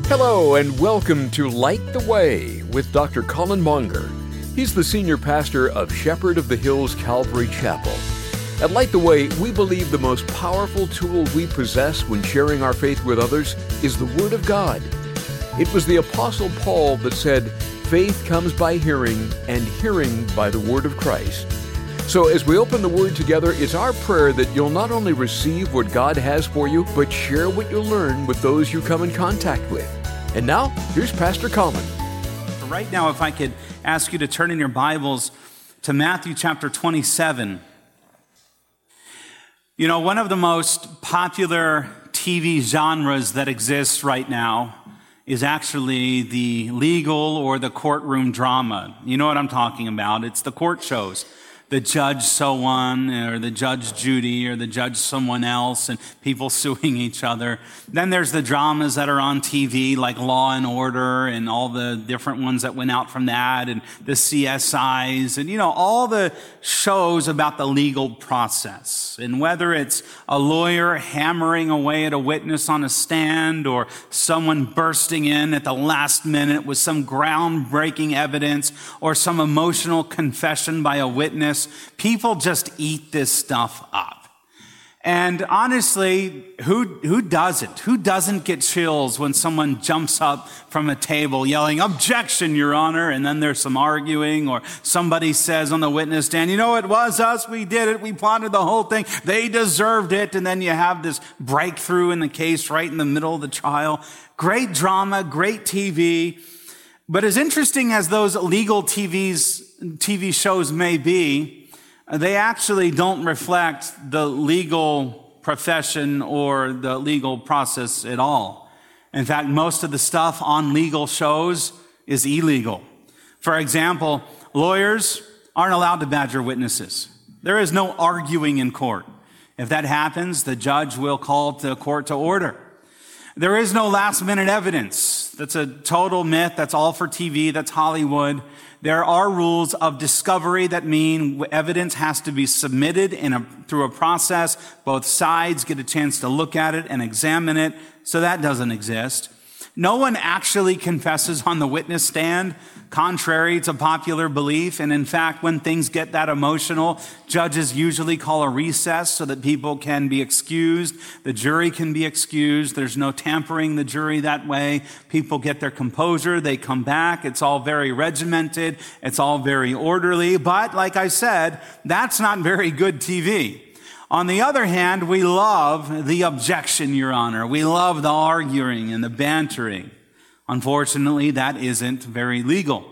Hello and welcome to Light the Way with Dr. Colin Monger. He's the senior pastor of Shepherd of the Hills Calvary Chapel. At Light the Way, we believe the most powerful tool we possess when sharing our faith with others is the Word of God. It was the Apostle Paul that said, "Faith comes by hearing, and hearing by the Word of Christ." So as we open the Word together, it's our prayer that you'll not only receive what God has for you, but share what you learn with those you come in contact with. And now, here's Pastor Colin. Right now, if I could ask you to turn in your Bibles to Matthew chapter 27. You know, one of the most popular TV genres that exists right now is actually the legal or the courtroom drama. You know what I'm talking about. It's the court shows. The Judge So-One, or the Judge Judy, or the Judge someone else, and people suing each other. Then there's the dramas that are on TV, like Law and Order, and all the different ones that went out from that, and the CSIs, and, you know, all the shows about the legal process. And whether it's a lawyer hammering away at a witness on a stand, or someone bursting in at the last minute with some groundbreaking evidence, or some emotional confession by a witness, people just eat this stuff up. And honestly, who doesn't? Who doesn't get chills when someone jumps up from a table yelling, "Objection, Your Honor," and then there's some arguing, or somebody says on the witness stand, "You know, it was us, we did it, we plotted the whole thing, they deserved it," and then you have this breakthrough in the case right in the middle of the trial. Great drama, great TV. But as interesting as those legal TV shows may be, they actually don't reflect the legal profession or the legal process at all. In fact, most of the stuff on legal shows is illegal. For example, lawyers aren't allowed to badger witnesses. There is no arguing in court. If that happens, the judge will call the court to order. There is no last-minute evidence. That's a total myth. That's all for TV. That's Hollywood. There are rules of discovery that mean evidence has to be submitted through a process. Both sides get a chance to look at it and examine it. So that doesn't exist. No one actually confesses on the witness stand, contrary to popular belief. And in fact, when things get that emotional, judges usually call a recess so that people can be excused. The jury can be excused. There's no tampering the jury that way. People get their composure. They come back. It's all very regimented. It's all very orderly. But like I said, that's not very good TV. On the other hand, we love the objection, Your Honor. We love the arguing and the bantering. Unfortunately, that isn't very legal.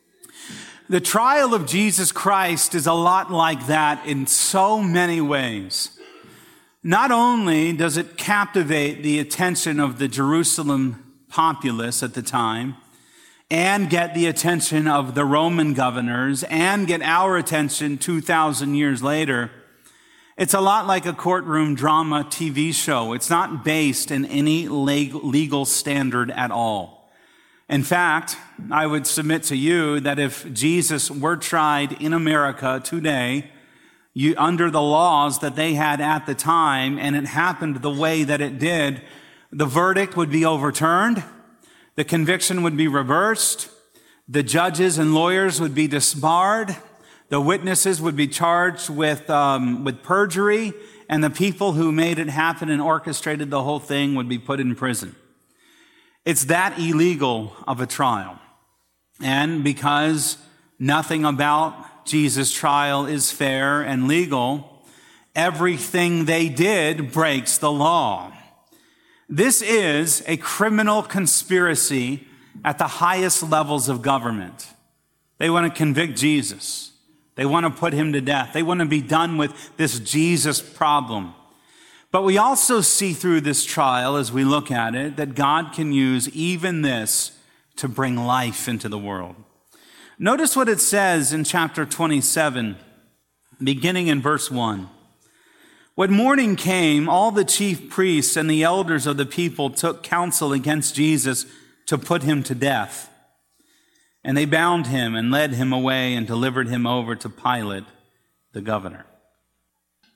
The trial of Jesus Christ is a lot like that in so many ways. Not only does it captivate the attention of the Jerusalem populace at the time, and get the attention of the Roman governors, and get our attention 2,000 years later, it's a lot like a courtroom drama TV show. It's not based in any legal standard at all. In fact, I would submit to you that if Jesus were tried in America today, under the laws that they had at the time, and it happened the way that it did, the verdict would be overturned, the conviction would be reversed, the judges and lawyers would be disbarred, the witnesses would be charged with perjury, and the people who made it happen and orchestrated the whole thing would be put in prison. It's that illegal of a trial. And because nothing about Jesus' trial is fair and legal, everything they did breaks the law. This is a criminal conspiracy at the highest levels of government. They want to convict Jesus. They want to put him to death. They want to be done with this Jesus problem. But we also see through this trial, as we look at it, that God can use even this to bring life into the world. Notice what it says in chapter 27, beginning in verse 1. When morning came, all the chief priests and the elders of the people took counsel against Jesus to put him to death. And they bound him and led him away and delivered him over to Pilate, the governor.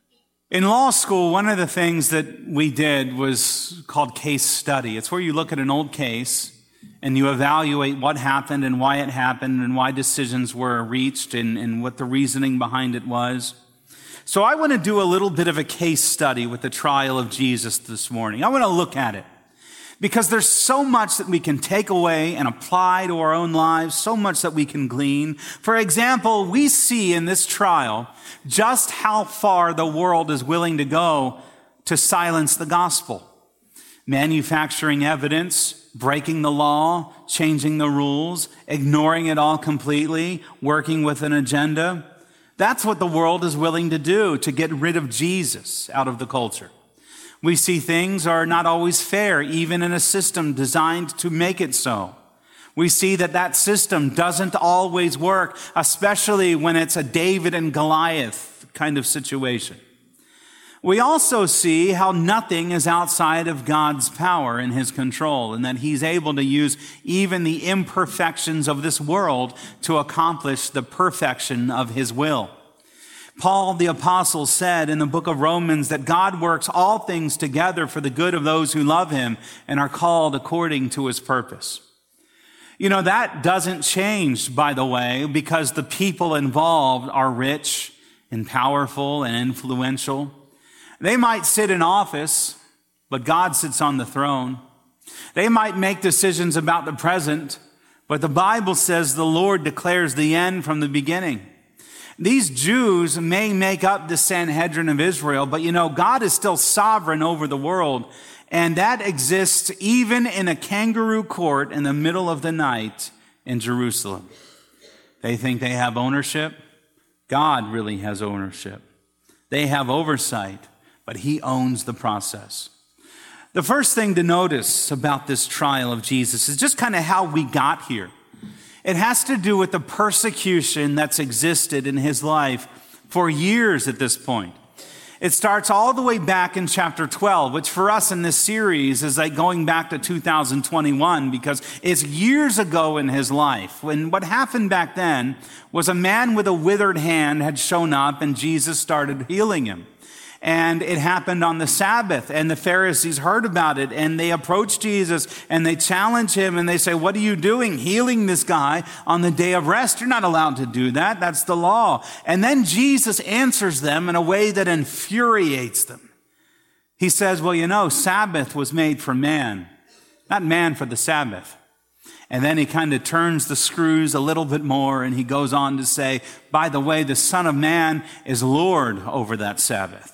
In law school, one of the things that we did was called case study. It's where you look at an old case and you evaluate what happened and why it happened and why decisions were reached and what the reasoning behind it was. So I want to do a little bit of a case study with the trial of Jesus this morning. I want to look at it because there's so much that we can take away and apply to our own lives, so much that we can glean. For example, we see in this trial just how far the world is willing to go to silence the gospel. Manufacturing evidence, breaking the law, changing the rules, ignoring it all completely, working with an agenda. That's what the world is willing to do to get rid of Jesus out of the culture. We see things are not always fair, even in a system designed to make it so. We see that system doesn't always work, especially when it's a David and Goliath kind of situation. We also see how nothing is outside of God's power and his control, and that he's able to use even the imperfections of this world to accomplish the perfection of his will. Paul the apostle said in the book of Romans that God works all things together for the good of those who love him and are called according to his purpose. You know, that doesn't change, by the way, because the people involved are rich and powerful and influential. They might sit in office, but God sits on the throne. They might make decisions about the present, but the Bible says the Lord declares the end from the beginning. These Jews may make up the Sanhedrin of Israel, but you know, God is still sovereign over the world, and that exists even in a kangaroo court in the middle of the night in Jerusalem. They think they have ownership. God really has ownership. They have oversight, but he owns the process. The first thing to notice about this trial of Jesus is just kind of how we got here. It has to do with the persecution that's existed in his life for years at this point. It starts all the way back in chapter 12, which for us in this series is like going back to 2021 because it's years ago in his life. When what happened back then was a man with a withered hand had shown up and Jesus started healing him. And it happened on the Sabbath, and the Pharisees heard about it, and they approach Jesus, and they challenge him, and they say, "What are you doing, healing this guy on the day of rest? You're not allowed to do that. That's the law." And then Jesus answers them in a way that infuriates them. He says, "Well, you know, Sabbath was made for man, not man for the Sabbath." And then he kind of turns the screws a little bit more, and he goes on to say, "By the way, the Son of Man is Lord over that Sabbath."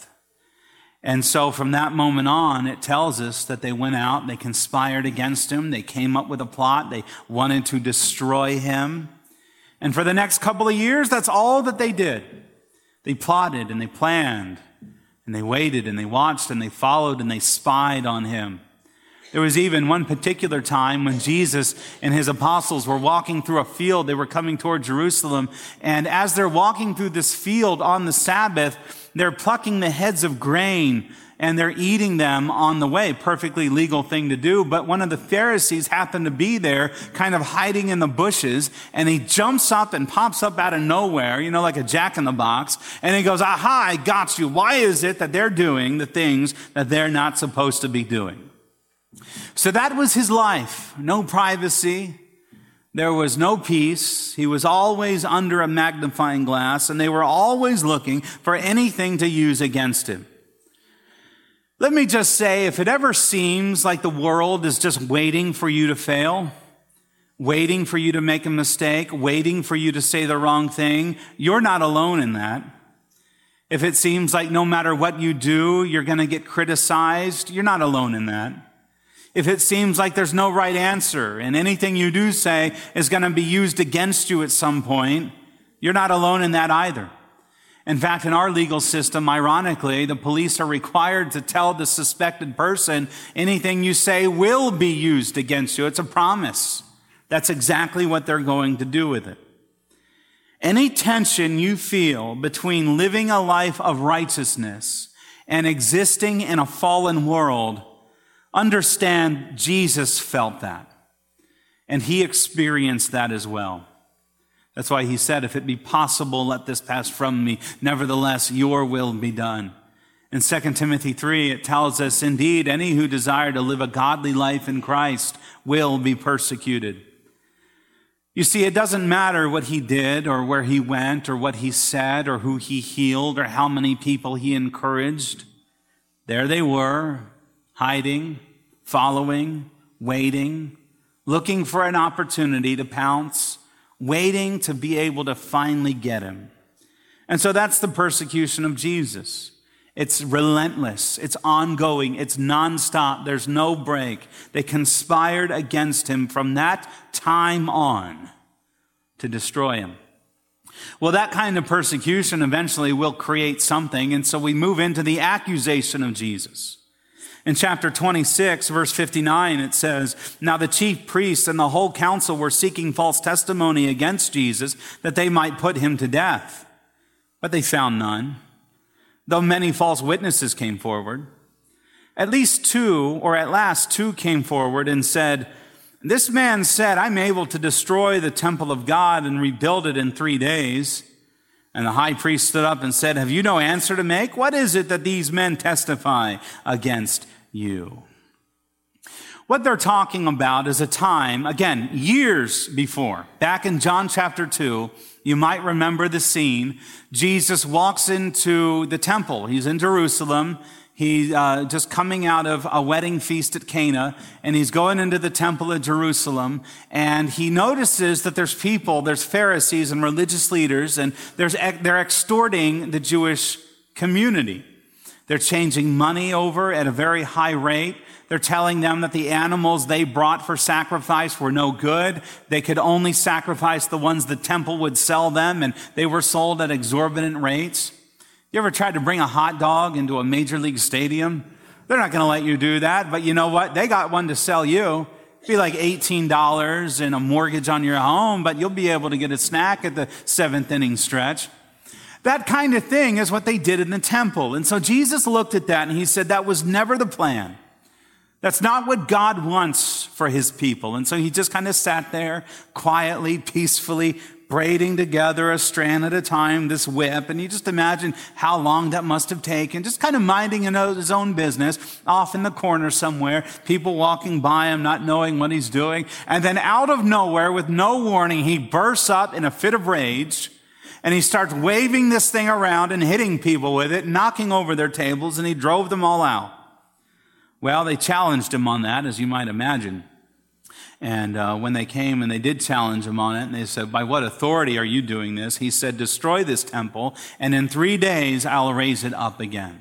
And so from that moment on, it tells us that they went out, they conspired against him, they came up with a plot, they wanted to destroy him. And for the next couple of years, that's all that they did. They plotted and they planned, and they waited and they watched and they followed and they spied on him. There was even one particular time when Jesus and his apostles were walking through a field. They were coming toward Jerusalem. And as they're walking through this field on the Sabbath, they're plucking the heads of grain and they're eating them on the way. Perfectly legal thing to do. But one of the Pharisees happened to be there, kind of hiding in the bushes. And he jumps up and pops up out of nowhere, you know, like a jack-in-the-box. And he goes, "Aha, I got you. Why is it that they're doing the things that they're not supposed to be doing?" So that was his life. No privacy. There was no peace. He was always under a magnifying glass, and they were always looking for anything to use against him. Let me just say, if it ever seems like the world is just waiting for you to fail, waiting for you to make a mistake, waiting for you to say the wrong thing, you're not alone in that. If it seems like no matter what you do, you're going to get criticized, you're not alone in that. If it seems like there's no right answer and anything you do say is going to be used against you at some point, you're not alone in that either. In fact, in our legal system, ironically, the police are required to tell the suspected person anything you say will be used against you. It's a promise. That's exactly what they're going to do with it. Any tension you feel between living a life of righteousness and existing in a fallen world, understand Jesus felt that, and he experienced that as well. That's why he said, "If it be possible, let this pass from me. Nevertheless, your will be done." In 2 Timothy 3, it tells us, indeed, any who desire to live a godly life in Christ will be persecuted. You see, it doesn't matter what he did or where he went or what he said or who he healed or how many people he encouraged. There they were, hiding, following, waiting, looking for an opportunity to pounce, waiting to be able to finally get him. And so that's the persecution of Jesus. It's relentless, it's ongoing, it's nonstop, there's no break. They conspired against him from that time on to destroy him. Well, that kind of persecution eventually will create something, and so we move into the accusation of Jesus. In chapter 26, verse 59, it says, "Now the chief priests and the whole council were seeking false testimony against Jesus that they might put him to death. But they found none, though many false witnesses came forward. At last two came forward and said, 'This man said, I'm able to destroy the temple of God and rebuild it in 3 days.' And the high priest stood up and said, 'Have you no answer to make? What is it that these men testify against you?'" What they're talking about is a time, again, years before. Back in John chapter 2, you might remember the scene. Jesus walks into the temple. He's in Jerusalem. He's just coming out of a wedding feast at Cana, and he's going into the temple at Jerusalem, and he notices that there's people, there's Pharisees and religious leaders, and they're extorting the Jewish community. They're changing money over at a very high rate. They're telling them that the animals they brought for sacrifice were no good. They could only sacrifice the ones the temple would sell them, and they were sold at exorbitant rates. You ever tried to bring a hot dog into a major league stadium? They're not going to let you do that, but you know what? They got one to sell you. It'd be like $18 and a mortgage on your home, but you'll be able to get a snack at the 7th inning stretch. That kind of thing is what they did in the temple. And so Jesus looked at that and he said that was never the plan. That's not what God wants for his people. And so he just kind of sat there quietly, peacefully, braiding together a strand at a time, this whip. And you just imagine how long that must have taken, just kind of minding his own business off in the corner somewhere, people walking by him, not knowing what he's doing. And then out of nowhere, with no warning, he bursts up in a fit of rage. And he starts waving this thing around and hitting people with it, knocking over their tables, and he drove them all out. Well, they challenged him on that, as you might imagine. And when they came and they did challenge him on it, and they said, "By what authority are you doing this?" He said, "Destroy this temple, and in 3 days I'll raise it up again."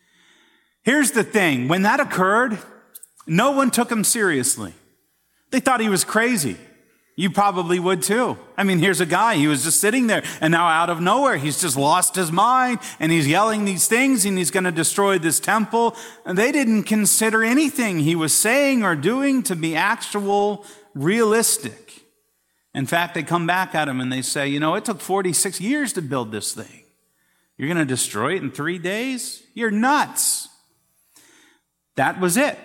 Here's the thing. When that occurred, no one took him seriously. They thought he was crazy. You probably would too. I mean, here's a guy, he was just sitting there, and now out of nowhere, he's just lost his mind, and he's yelling these things, and he's going to destroy this temple. And they didn't consider anything he was saying or doing to be actual, realistic. In fact, they come back at him and they say, it took 46 years to build this thing. You're going to destroy it in 3 days? You're nuts. That was it.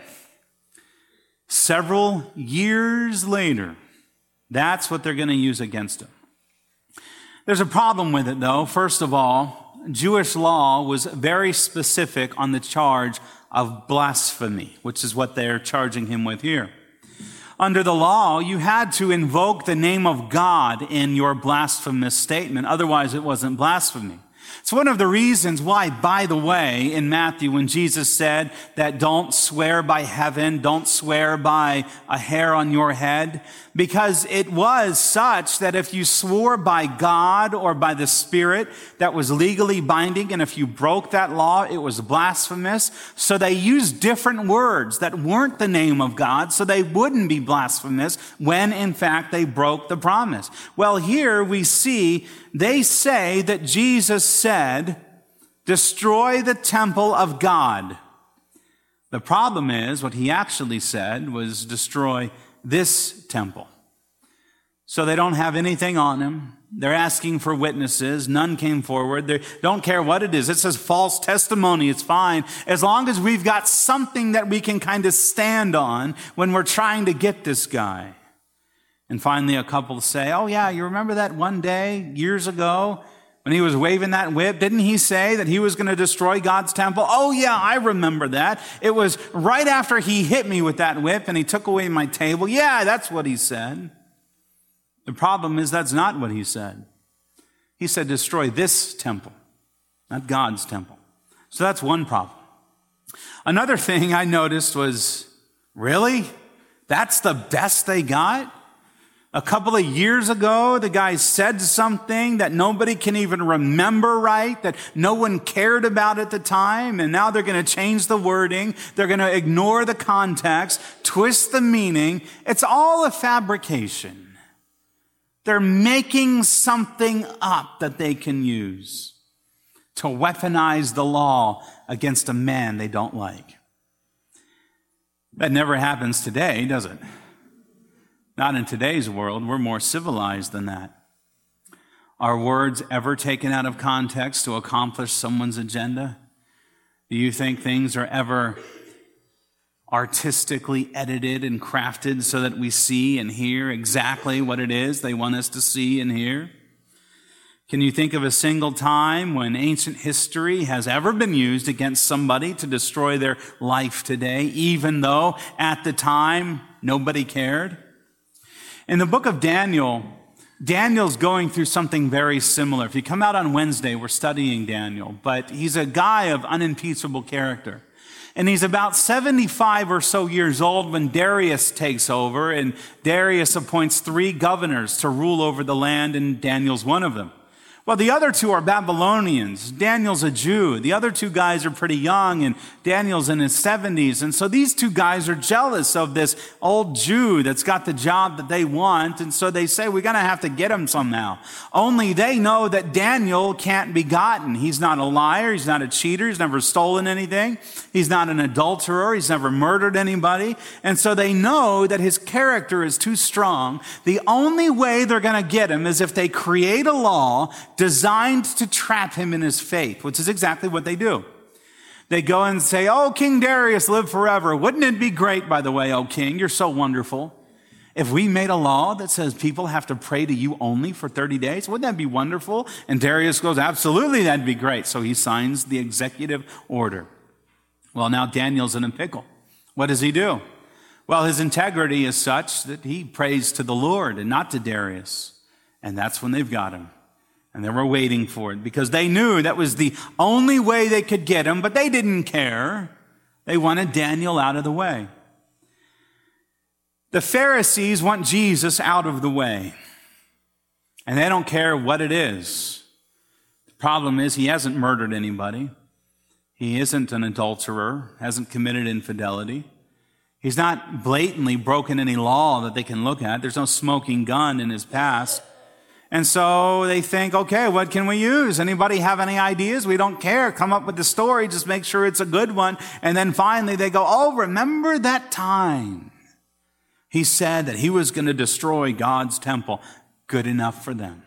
Several years later, that's what they're going to use against him. There's a problem with it, though. First of all, Jewish law was very specific on the charge of blasphemy, which is what they're charging him with here. Under the law, you had to invoke the name of God in your blasphemous statement. Otherwise, it wasn't blasphemy. It's one of the reasons why, by the way, in Matthew, when Jesus said that don't swear by heaven, don't swear by a hair on your head, because it was such that if you swore by God or by the Spirit, that was legally binding, and if you broke that law, it was blasphemous. So they used different words that weren't the name of God, so they wouldn't be blasphemous when, in fact, they broke the promise. Well, here we see they say that Jesus said, "Destroy the temple of God." The problem is, what he actually said was, "Destroy this temple." So they don't have anything on him. They're asking for witnesses. None came forward. They don't care what it is. It says false testimony. It's fine. As long as we've got something that we can kind of stand on when we're trying to get this guy. And finally, a couple say, "Oh yeah, you remember that one day years ago When he was waving that whip, didn't he say that he was going to destroy God's temple? Oh yeah, I remember that. It was right after he hit me with that whip and he took away my table. Yeah, that's what he said. The problem is that's not what he said. He said destroy this temple, not God's temple. So that's one problem. Another thing I noticed was, really? That's the best they got? A couple of years ago, the guy said something that nobody can even remember right, that no one cared about at the time, and now they're going to change the wording. They're going to ignore the context, twist the meaning. It's all a fabrication. They're making something up that they can use to weaponize the law against a man they don't like. That never happens today, does it? Not in today's world. We're more civilized than that. Are words ever taken out of context to accomplish someone's agenda? Do you think things are ever artistically edited and crafted so that we see and hear exactly what it is they want us to see and hear? Can you think of a single time when ancient history has ever been used against somebody to destroy their life today, even though at the time nobody cared? In the book of Daniel, Daniel's going through something very similar. If you come out on Wednesday, we're studying Daniel, but he's a guy of unimpeachable character. And he's about 75 or so years old when Darius takes over, and Darius appoints 3 governors to rule over the land, and Daniel's one of them. Well, the other 2 are Babylonians. Daniel's a Jew. The other 2 guys are pretty young, and Daniel's in his 70s. And so these 2 guys are jealous of this old Jew that's got the job that they want. And so they say, we're going to have to get him somehow. Only they know that Daniel can't be gotten. He's not a liar. He's not a cheater. He's never stolen anything. He's not an adulterer. He's never murdered anybody. And so they know that his character is too strong. The only way they're going to get him is if they create a law designed to trap him in his faith, which is exactly what they do. They go and say, oh, King Darius, live forever. Wouldn't it be great, by the way, oh king, you're so wonderful, if we made a law that says people have to pray to you only for 30 days? Wouldn't that be wonderful? And Darius goes, absolutely, that'd be great. So he signs the executive order. Well, now Daniel's in a pickle. What does he do? Well, his integrity is such that he prays to the Lord and not to Darius. And that's when they've got him. And they were waiting for it because they knew that was the only way they could get him, but they didn't care. They wanted Daniel out of the way. The Pharisees want Jesus out of the way, and they don't care what it is. The problem is he hasn't murdered anybody. He isn't an adulterer, hasn't committed infidelity. He's not blatantly broken any law that they can look at. There's no smoking gun in his past. And so they think, okay, what can we use? Anybody have any ideas? We don't care. Come up with the story. Just make sure it's a good one. And then finally they go, oh, remember that time he said that he was going to destroy God's temple. Good enough for them.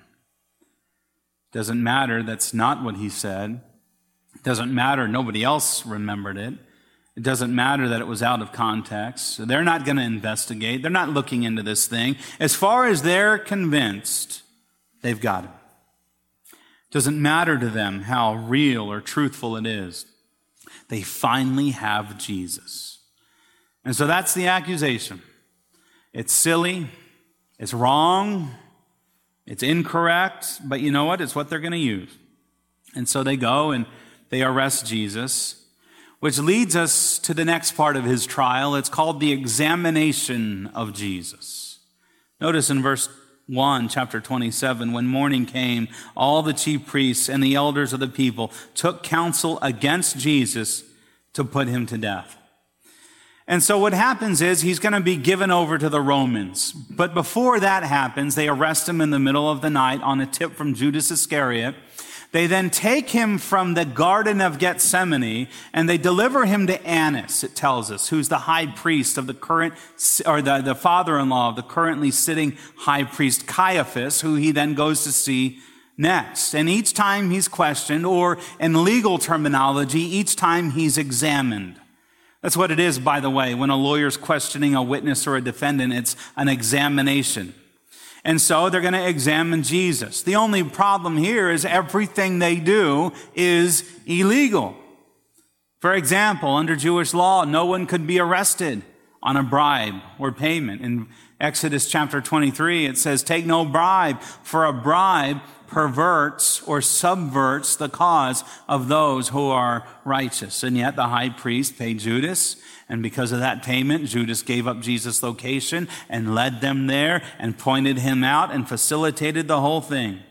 Doesn't matter. That's not what he said. It doesn't matter. Nobody else remembered it. It doesn't matter that it was out of context. So they're not going to investigate. They're not looking into this thing. As far as they're convinced, they've got him. It doesn't matter to them how real or truthful it is. They finally have Jesus. And so that's the accusation. It's silly. It's wrong. It's incorrect. But you know what? It's what they're going to use. And so they go and they arrest Jesus, which leads us to the next part of his trial. It's called the examination of Jesus. Notice in verse 1, chapter 27, when morning came, all the chief priests and the elders of the people took counsel against Jesus to put him to death. And so what happens is he's going to be given over to the Romans. But before that happens, they arrest him in the middle of the night on a tip from Judas Iscariot. They then take him from the Garden of Gethsemane and they deliver him to Annas, it tells us, who's the high priest of the current, or the father-in-law of the currently sitting high priest Caiaphas, who he then goes to see next. And each time he's questioned, or in legal terminology, each time he's examined. That's what it is, by the way, when a lawyer's questioning a witness or a defendant, it's an examination. And so they're going to examine Jesus. The only problem here is everything they do is illegal. For example, under Jewish law, no one could be arrested on a bribe or payment. In Exodus chapter 23, it says, "Take no bribe, for a bribe perverts or subverts the cause of those who are righteous." And yet the high priest paid Judas, and because of that payment, Judas gave up Jesus' location and led them there and pointed him out and facilitated the whole thing.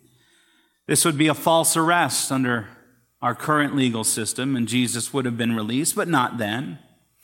This would be a false arrest under our current legal system, and Jesus would have been released, but not then.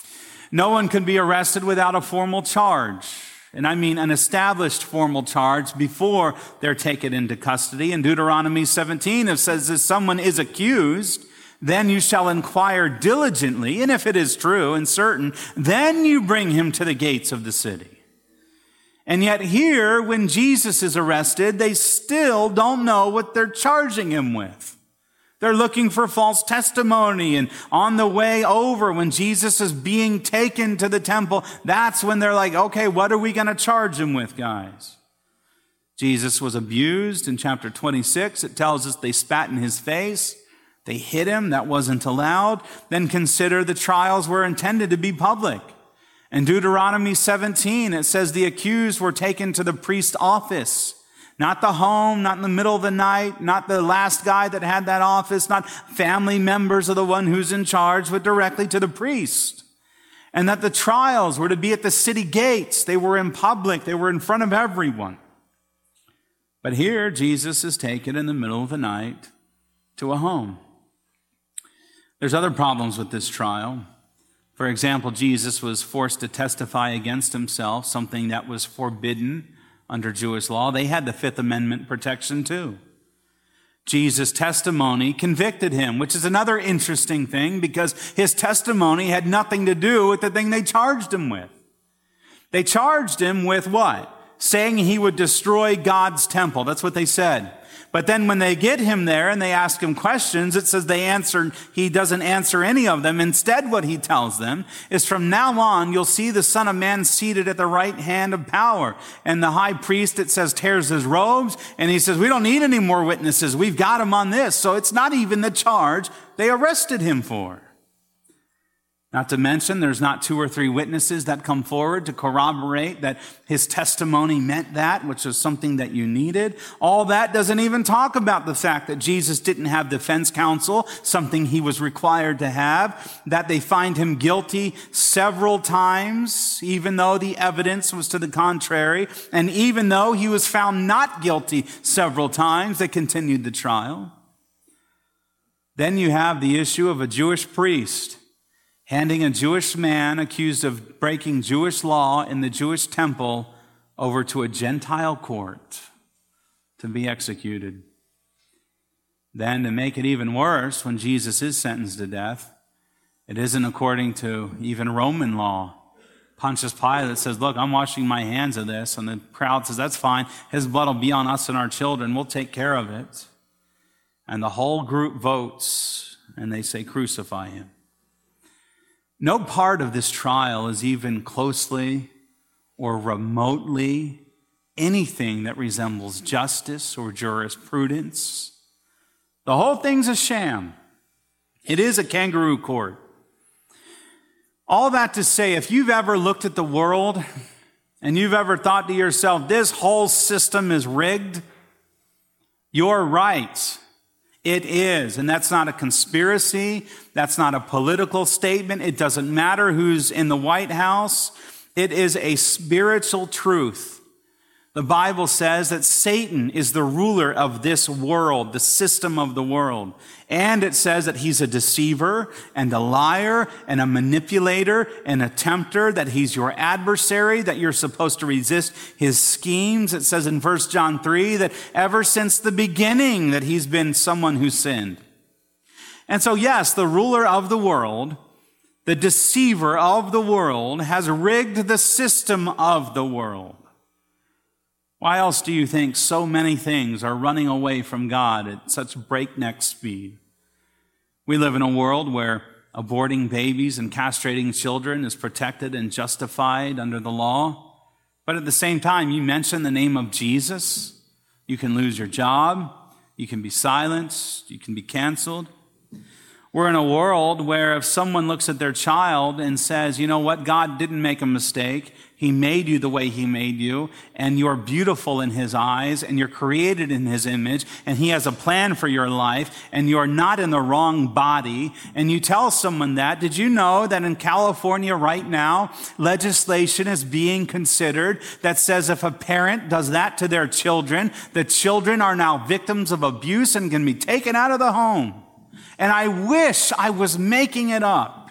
No one could be arrested without a formal charge. And I mean an established formal charge before they're taken into custody. In Deuteronomy 17, it says, if someone is accused, then you shall inquire diligently, and if it is true and certain, then you bring him to the gates of the city. And yet here, when Jesus is arrested, they still don't know what they're charging him with. They're looking for false testimony, and on the way over, when Jesus is being taken to the temple, that's when they're like, okay, what are we going to charge him with, guys? Jesus was abused. In chapter 26, it tells us they spat in his face. They hit him. That wasn't allowed. Then consider the trials were intended to be public. In Deuteronomy 17, it says the accused were taken to the priest's office. Not the home, not in the middle of the night, not the last guy that had that office, not family members of the one who's in charge, but directly to the priest. And that the trials were to be at the city gates. They were in public. They were in front of everyone. But here, Jesus is taken in the middle of the night to a home. There's other problems with this trial. For example, Jesus was forced to testify against himself, something that was forbidden under Jewish law. They had the Fifth Amendment protection too. Jesus' testimony convicted him, which is another interesting thing because his testimony had nothing to do with the thing they charged him with. They charged him with what? Saying he would destroy God's temple. That's what they said. But then when they get him there and they ask him questions, it says he doesn't answer any of them. Instead, what he tells them is from now on, you'll see the Son of Man seated at the right hand of power. And the high priest, it says, tears his robes. And he says, we don't need any more witnesses. We've got him on this. So it's not even the charge they arrested him for. Not to mention, there's not 2 or 3 witnesses that come forward to corroborate that his testimony meant that, which was something that you needed. All that doesn't even talk about the fact that Jesus didn't have defense counsel, something he was required to have, that they find him guilty several times, even though the evidence was to the contrary, and even though he was found not guilty several times, they continued the trial. Then you have the issue of a Jewish priest handing a Jewish man accused of breaking Jewish law in the Jewish temple over to a Gentile court to be executed. Then, to make it even worse, when Jesus is sentenced to death, it isn't according to even Roman law. Pontius Pilate says, look, I'm washing my hands of this. And the crowd says, that's fine. His blood will be on us and our children. We'll take care of it. And the whole group votes, and they say, crucify him. No part of this trial is even closely or remotely anything that resembles justice or jurisprudence. The whole thing's a sham. It is a kangaroo court. All that to say, if you've ever looked at the world and you've ever thought to yourself, this whole system is rigged, you're right. It is, and that's not a conspiracy. That's not a political statement. It doesn't matter who's in the White House. It is a spiritual truth. The Bible says that Satan is the ruler of this world, the system of the world. And it says that he's a deceiver and a liar and a manipulator and a tempter, that he's your adversary, that you're supposed to resist his schemes. It says in 1 John 3 that ever since the beginning that he's been someone who sinned. And so yes, the ruler of the world, the deceiver of the world, has rigged the system of the world. Why else do you think so many things are running away from God at such breakneck speed? We live in a world where aborting babies and castrating children is protected and justified under the law. But at the same time, you mention the name of Jesus, you can lose your job, you can be silenced, you can be canceled. We're in a world where if someone looks at their child and says, you know what, God didn't make a mistake. He made you the way he made you, and you're beautiful in his eyes, and you're created in his image, and he has a plan for your life, and you're not in the wrong body, and you tell someone that, did you know that in California right now, legislation is being considered that says if a parent does that to their children, the children are now victims of abuse and can be taken out of the home. And I wish I was making it up.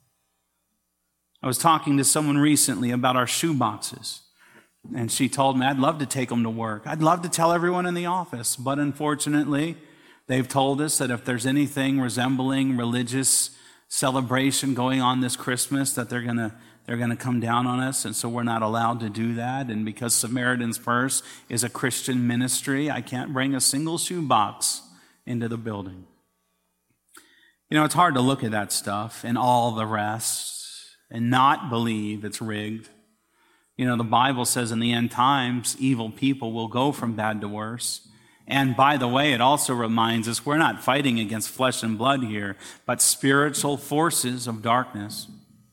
I was talking to someone recently about our shoe boxes, and she told me, I'd love to take them to work. I'd love to tell everyone in the office, but unfortunately, they've told us that if there's anything resembling religious celebration going on this Christmas, that they're gonna come down on us, and so we're not allowed to do that. And because Samaritan's Purse is a Christian ministry, I can't bring a single shoe box into the building. You know, it's hard to look at that stuff and all the rest and not believe it's rigged. You know, the Bible says in the end times, evil people will go from bad to worse. And by the way, it also reminds us we're not fighting against flesh and blood here, but spiritual forces of darkness.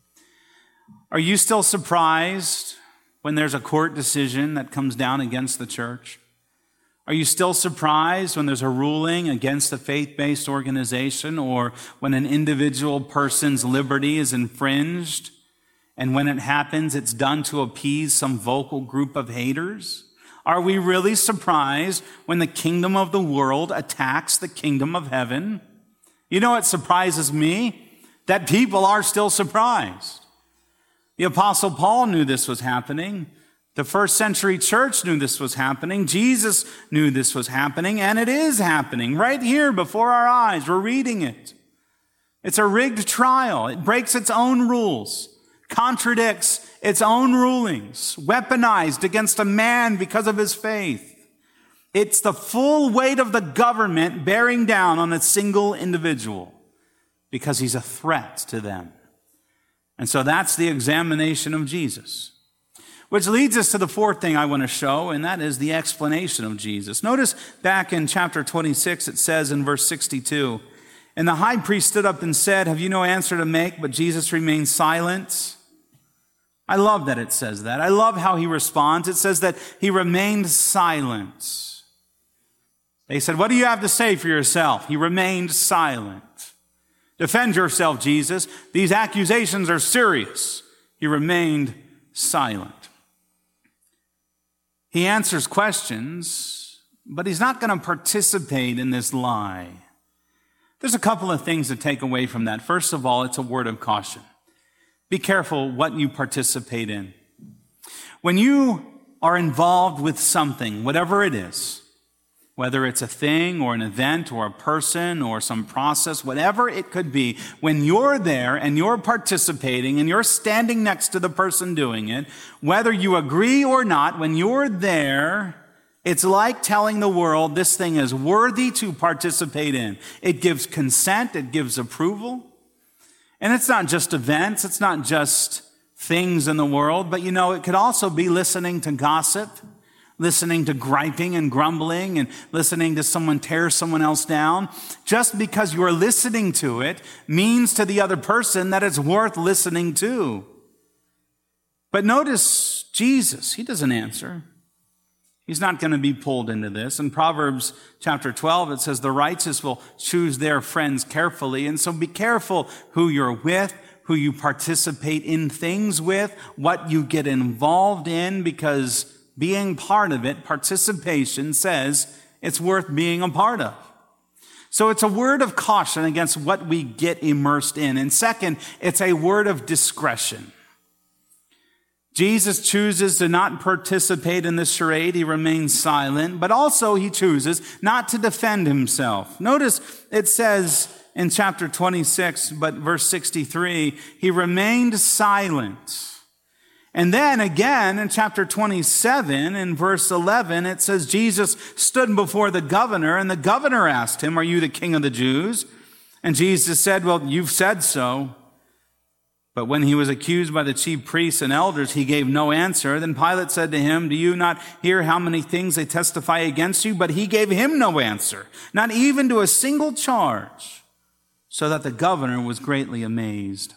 Are you still surprised when there's a court decision that comes down against the church? Are you still surprised when there's a ruling against a faith-based organization, or when an individual person's liberty is infringed? And when it happens, it's done to appease some vocal group of haters? Are we really surprised when the kingdom of the world attacks the kingdom of heaven? You know what surprises me? That people are still surprised. The Apostle Paul knew this was happening. The first century church knew this was happening. Jesus knew this was happening, and it is happening right here before our eyes. We're reading it. It's a rigged trial. It breaks its own rules, contradicts its own rulings, weaponized against a man because of his faith. It's the full weight of the government bearing down on a single individual because he's a threat to them. And so that's the examination of Jesus. Which leads us to the fourth thing I want to show, and that is the explanation of Jesus. Notice back in chapter 26, it says in verse 62, and the high priest stood up and said, have you no answer to make? But Jesus remained silent. I love that it says that. I love how he responds. It says that he remained silent. They said, what do you have to say for yourself? He remained silent. Defend yourself, Jesus. These accusations are serious. He remained silent. He answers questions, but he's not going to participate in this lie. There's a couple of things to take away from that. First of all, it's a word of caution. Be careful what you participate in. When you are involved with something, whatever it is, whether it's a thing or an event or a person or some process, whatever it could be, when you're there and you're participating and you're standing next to the person doing it, whether you agree or not, when you're there, it's like telling the world this thing is worthy to participate in. It gives consent, it gives approval. And it's not just events, it's not just things in the world, but you know, it could also be listening to gossip, listening to griping and grumbling, and listening to someone tear someone else down. Just because you're listening to it means to the other person that it's worth listening to. But notice Jesus, he doesn't answer. He's not going to be pulled into this. In Proverbs chapter 12, it says, the righteous will choose their friends carefully. And so be careful who you're with, who you participate in things with, what you get involved in, because being part of it, participation, says it's worth being a part of. So it's a word of caution against what we get immersed in. And second, it's a word of discretion. Jesus chooses to not participate in this charade. He remains silent, but also he chooses not to defend himself. Notice it says in chapter 26, but verse 63, he remained silent. And then again in chapter 27, in verse 11, it says Jesus stood before the governor, and the governor asked him, are you the king of the Jews? And Jesus said, well, you've said so. But when he was accused by the chief priests and elders, he gave no answer. Then Pilate said to him, "Do you not hear how many things they testify against you?" But he gave him no answer, not even to a single charge, so that the governor was greatly amazed.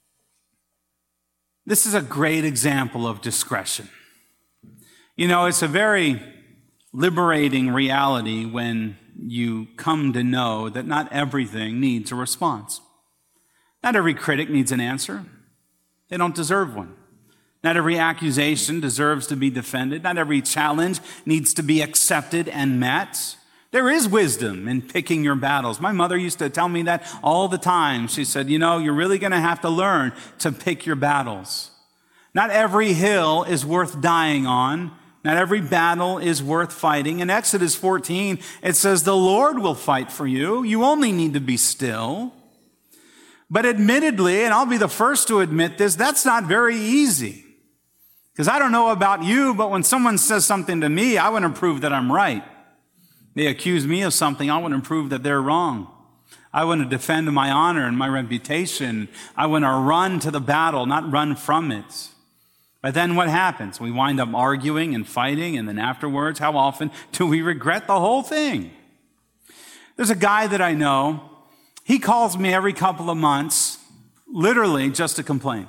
This is a great example of discretion. You know, it's a very liberating reality when you come to know that not everything needs a response. Not every critic needs an answer. They don't deserve one. Not every accusation deserves to be defended. Not every challenge needs to be accepted and met. There is wisdom in picking your battles. My mother used to tell me that all the time. She said, you know, you're really going to have to learn to pick your battles. Not every hill is worth dying on. Not every battle is worth fighting. In Exodus 14, it says, the Lord will fight for you. You only need to be still. But admittedly, and I'll be the first to admit this, that's not very easy. Because I don't know about you, but when someone says something to me, I want to prove that I'm right. They accuse me of something, I want to prove that they're wrong. I want to defend my honor and my reputation. I want to run to the battle, not run from it. But then what happens? We wind up arguing and fighting, and then afterwards, how often do we regret the whole thing? There's a guy that I know. He calls me every couple of months, literally just to complain.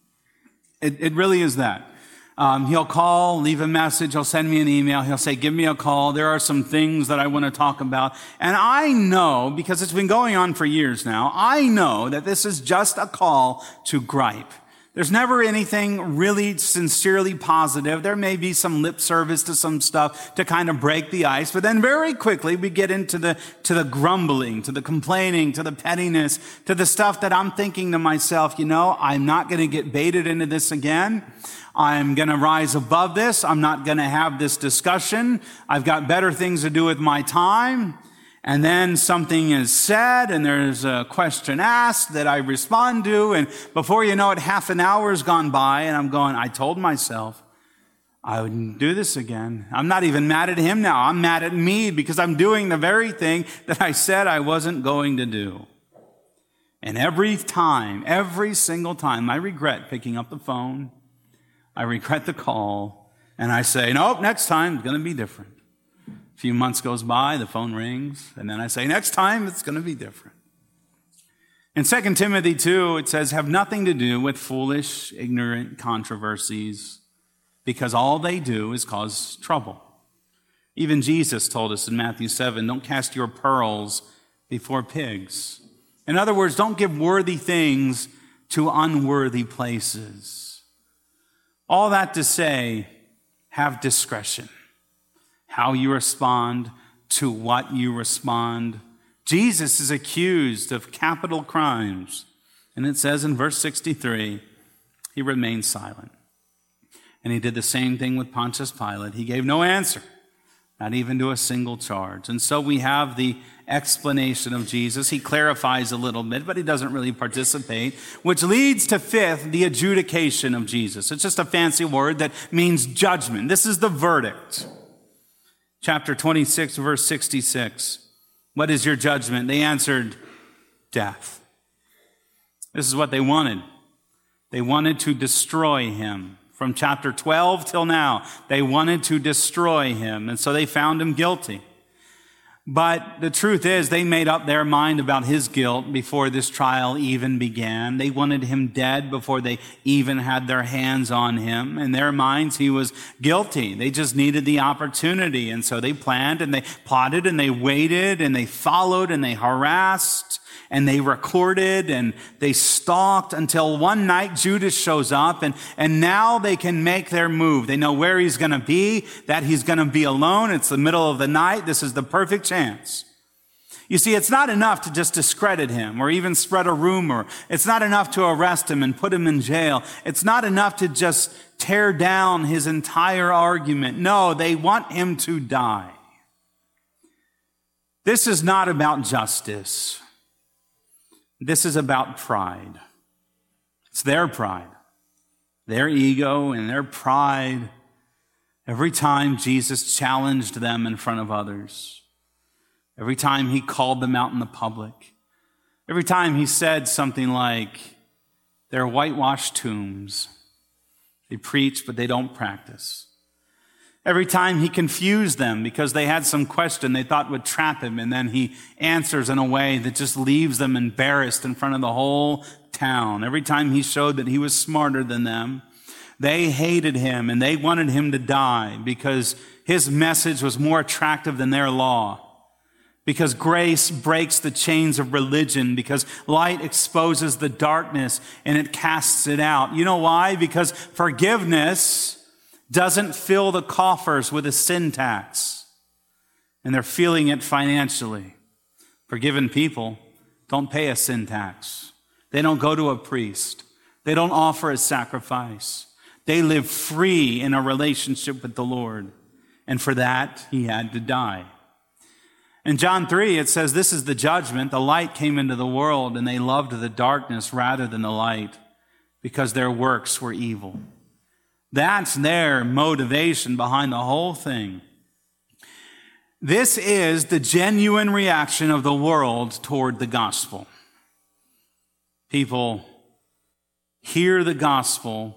It really is that. He'll call, leave a message, he'll send me an email, he'll say, give me a call, there are some things that I want to talk about. And I know, because it's been going on for years now, I know that this is just a call to gripe. There's never anything really sincerely positive. There may be some lip service to some stuff to kind of break the ice, but then very quickly we get into the grumbling, to the complaining, to the pettiness, to the stuff that I'm thinking to myself, you know, I'm not going to get baited into this again. I'm going to rise above this. I'm not going to have this discussion. I've got better things to do with my time. And then something is said and there's a question asked that I respond to. And before you know it, half an hour has gone by and I'm going, I told myself I wouldn't do this again. I'm not even mad at him now. I'm mad at me because I'm doing the very thing that I said I wasn't going to do. And every single time, I regret picking up the phone. I regret the call. And I say, nope, next time it's going to be different. A few months goes by, the phone rings, and then I say, next time it's going to be different. In 2 Timothy 2, it says, have nothing to do with foolish, ignorant controversies, because all they do is cause trouble. Even Jesus told us in Matthew 7, don't cast your pearls before pigs. In other words, don't give worthy things to unworthy places. All that to say, have discretion. How you respond, to what you respond. Jesus is accused of capital crimes. And it says in verse 63, he remained silent. And he did the same thing with Pontius Pilate. He gave no answer, not even to a single charge. And so we have the explanation of Jesus. He clarifies a little bit, but he doesn't really participate, which leads to fifth, the adjudication of Jesus. It's just a fancy word that means judgment. This is the verdict. Chapter 26, verse 66. What is your judgment? They answered, death. This is what they wanted. They wanted to destroy him. From chapter 12 till now, they wanted to destroy him. And so they found him guilty. But the truth is, they made up their mind about his guilt before this trial even began. They wanted him dead before they even had their hands on him. In their minds, he was guilty. They just needed the opportunity. And so they planned and they plotted and they waited and they followed and they harassed and they recorded and they stalked until one night Judas shows up and now they can make their move. They know where he's going to be, that he's going to be alone. It's the middle of the night. This is the perfect chance. You see, it's not enough to just discredit him or even spread a rumor. It's not enough to arrest him and put him in jail. It's not enough to just tear down his entire argument. No, they want him to die. This is not about justice. This is about pride. It's their pride, their ego and their pride. Every time Jesus challenged them in front of others, every time he called them out in the public, every time he said something like, They're whitewashed tombs. They preach, but they don't practice. Every time he confused them because they had some question they thought would trap him, and then he answers in a way that just leaves them embarrassed in front of the whole town. Every time he showed that he was smarter than them, they hated him and they wanted him to die because his message was more attractive than their law. Because grace breaks the chains of religion, because light exposes the darkness and it casts it out. You know why? Because forgiveness doesn't fill the coffers with a sin tax, and they're feeling it financially. Forgiven people don't pay a sin tax. They don't go to a priest. They don't offer a sacrifice. They live free in a relationship with the Lord, and for that, he had to die. In John 3, it says, this is the judgment. The light came into the world, and they loved the darkness rather than the light because their works were evil. That's their motivation behind the whole thing. This is the genuine reaction of the world toward the gospel. People hear the gospel,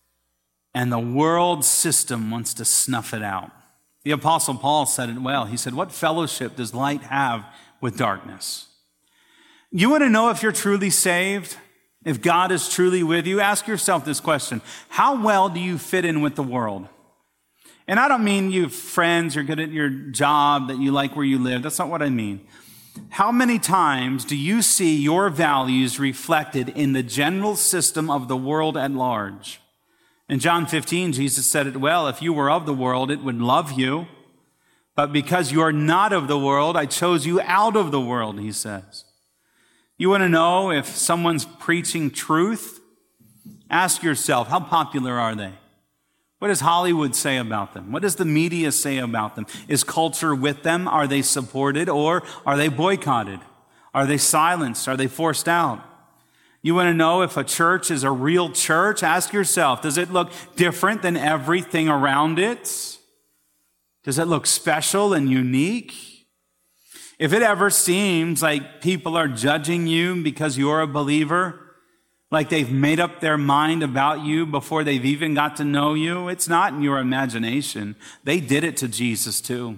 and the world system wants to snuff it out. The Apostle Paul said it well. He said, what fellowship does light have with darkness? You want to know if you're truly saved? If God is truly with you? Ask yourself this question. How well do you fit in with the world? And I don't mean you have friends, you're good at your job, that you like where you live. That's not what I mean. How many times do you see your values reflected in the general system of the world at large? In John 15, Jesus said it well, if you were of the world, it would love you. But because you are not of the world, I chose you out of the world, he says. You want to know if someone's preaching truth? Ask yourself, how popular are they? What does Hollywood say about them? What does the media say about them? Is culture with them? Are they supported, or are they boycotted? Are they silenced? Are they forced out? You want to know if a church is a real church? Ask yourself, does it look different than everything around it? Does it look special and unique? If it ever seems like people are judging you because you're a believer, like they've made up their mind about you before they've even got to know you, it's not in your imagination. They did it to Jesus too.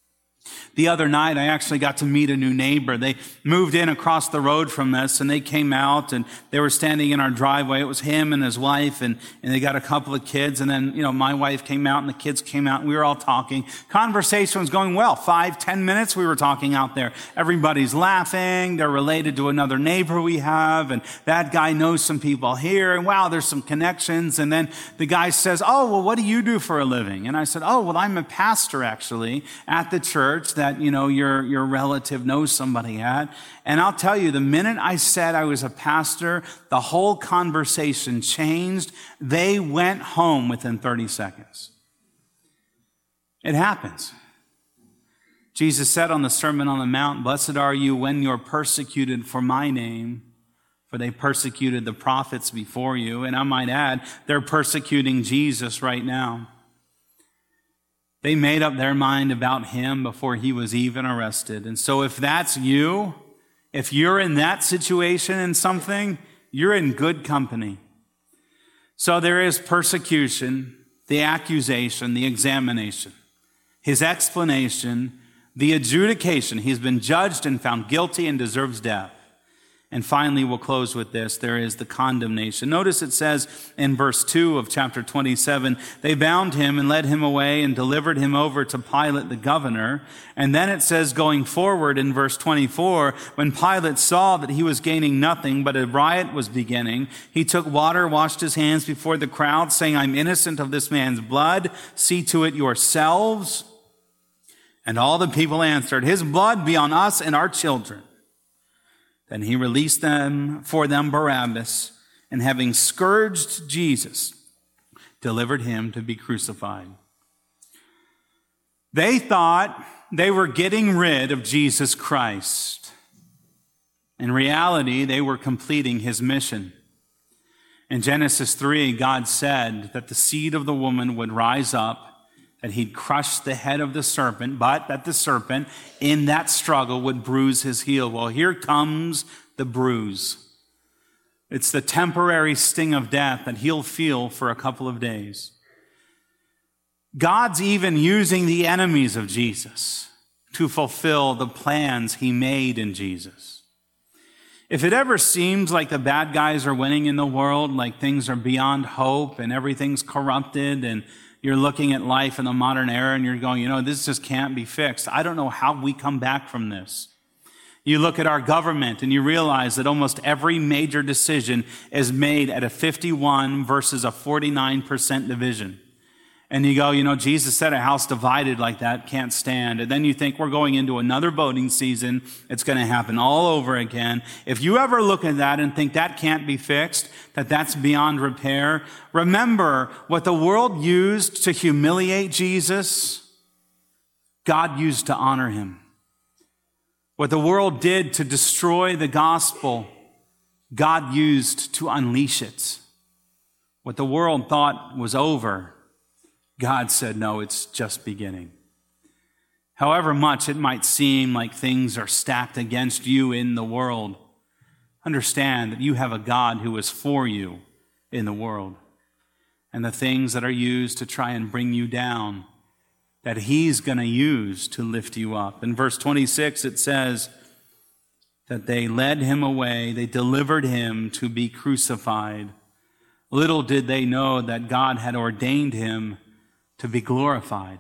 The other night, I actually got to meet a new neighbor. They moved in across the road from us, and they came out, and they were standing in our driveway. It was him and his wife, and they got a couple of kids. And then, my wife came out, and the kids came out, and we were all talking. Conversation was going well. 5-10 minutes we were talking out there. Everybody's laughing. They're related to another neighbor we have, and that guy knows some people here, and wow, there's some connections. And then the guy says, oh, well, what do you do for a living? And I said, oh, well, I'm a pastor, actually, at the church that, your relative knows somebody at. And I'll tell you, the minute I said I was a pastor, the whole conversation changed. They went home within 30 seconds. It happens. Jesus said on the Sermon on the Mount, blessed are you when you're persecuted for my name, for they persecuted the prophets before you. And I might add, they're persecuting Jesus right now. They made up their mind about him before he was even arrested. And so if that's you, if you're in that situation in something, you're in good company. So there is persecution, the accusation, the examination, his explanation, the adjudication. He's been judged and found guilty and deserves death. And finally, we'll close with this. There is the condemnation. Notice it says in verse 2 of chapter 27, they bound him and led him away and delivered him over to Pilate the governor. And then it says going forward in verse 24, when Pilate saw that he was gaining nothing, but a riot was beginning, he took water, washed his hands before the crowd, saying, I'm innocent of this man's blood. See to it yourselves. And all the people answered, his blood be on us and our children. Then he released for them Barabbas, and having scourged Jesus, delivered him to be crucified. They thought they were getting rid of Jesus Christ. In reality, they were completing his mission. In Genesis 3, God said that the seed of the woman would rise up, that he'd crush the head of the serpent, but that the serpent in that struggle would bruise his heel. Well, here comes the bruise. It's the temporary sting of death that he'll feel for a couple of days. God's even using the enemies of Jesus to fulfill the plans he made in Jesus. If it ever seems like the bad guys are winning in the world, like things are beyond hope and everything's corrupted, and you're looking at life in the modern era and you're going, this just can't be fixed. I don't know how we come back from this. You look at our government and you realize that almost every major decision is made at a 51 versus a 49% division. And you go, Jesus said a house divided like that can't stand. And then you think we're going into another voting season. It's going to happen all over again. If you ever look at that and think that can't be fixed, that that's beyond repair, remember what the world used to humiliate Jesus, God used to honor him. What the world did to destroy the gospel, God used to unleash it. What the world thought was over, God said, no, it's just beginning. However much it might seem like things are stacked against you in the world, understand that you have a God who is for you in the world. And the things that are used to try and bring you down, that he's going to use to lift you up. In verse 26, it says that they led him away, they delivered him to be crucified. Little did they know that God had ordained him to be glorified.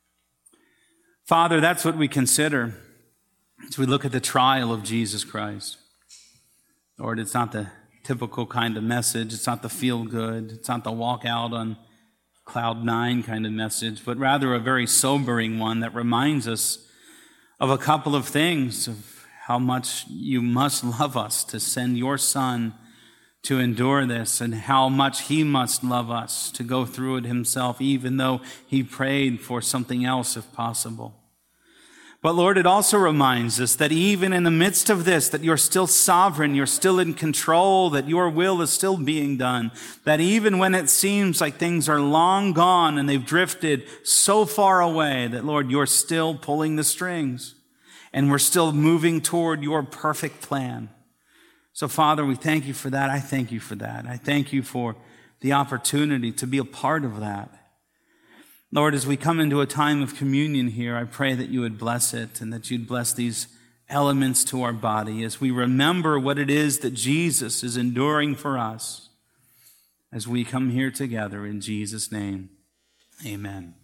Father, that's what we consider as we look at the trial of Jesus Christ. Lord, it's not the typical kind of message. It's not the feel good. It's not the walk out on cloud nine kind of message, but rather a very sobering one that reminds us of a couple of things, of how much you must love us to send your Son to endure this, and how much he must love us to go through it himself, even though he prayed for something else if possible. But Lord, it also reminds us that even in the midst of this, that you're still sovereign, you're still in control, that your will is still being done, that even when it seems like things are long gone and they've drifted so far away, that Lord, you're still pulling the strings and we're still moving toward your perfect plan. So, Father, we thank you for that. I thank you for that. I thank you for the opportunity to be a part of that. Lord, as we come into a time of communion here, I pray that you would bless it and that you'd bless these elements to our body as we remember what it is that Jesus is enduring for us as we come here together in Jesus' name. Amen.